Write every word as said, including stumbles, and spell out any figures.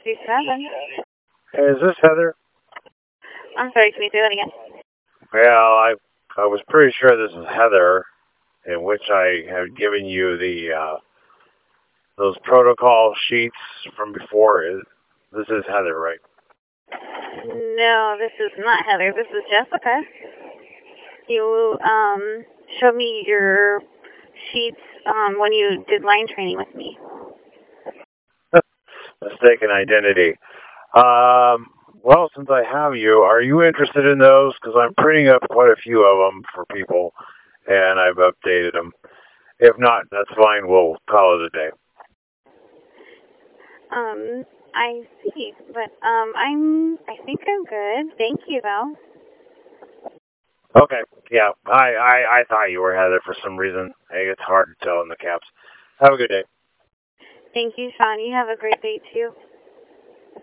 two seven. Hey, is this Heather? I'm sorry, can you say that again? Well, I I was pretty sure this is Heather, in which I had given you the uh, those protocol sheets from before. Is This is Heather, right? No, this is not Heather. This is Jessica. You um showed me your sheets um when you did line training with me. Mistaken identity. Um, well, since I have you, are you interested in those? Because I'm printing up quite a few of them for people, and I've updated them. If not, that's fine. We'll call it a day. Um, I see, but um, I'm I think I'm good. Thank you, though. Okay. Yeah, I, I, I thought you were Heather for some reason. Hey, it's hard to tell in the caps. Have a good day. Thank you, Sean. You have a great day too.